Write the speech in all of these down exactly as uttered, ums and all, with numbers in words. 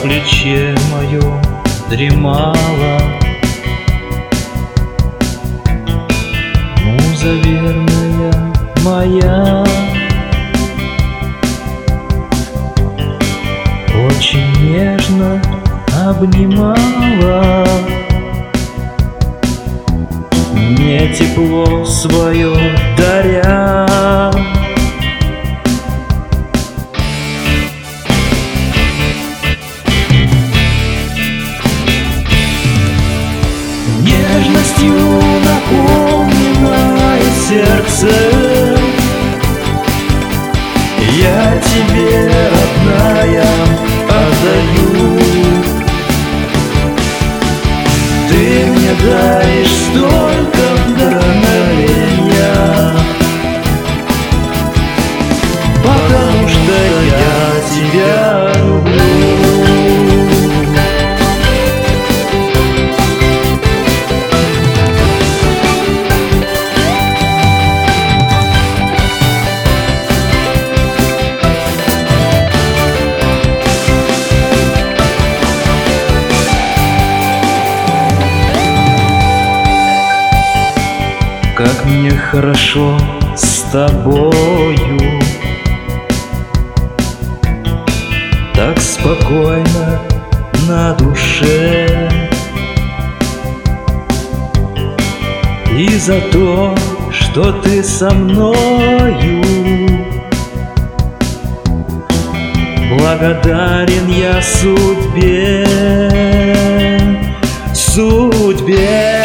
плече моем дремала муза верная моя, очень нежно обнимала, мне тепло свое даря. Нежностью наполненное сердце я тебе, родная, отдаю. Ты мне даришь столько вдохновения, потому что я тебя люблю. Как мне хорошо с тобою, так спокойно на душе. И за то, что ты со мною, благодарен я судьбе, судьбе.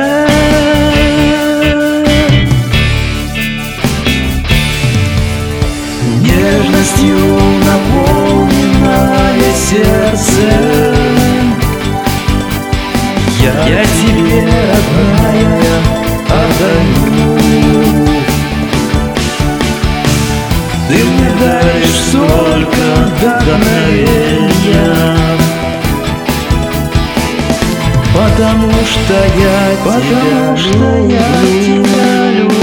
Нежностью наполненное сердце я, я тебе, родная, отдаю. Ты мне даришь столько вдохновения, потому что я, потому тебя, что я тебя люблю.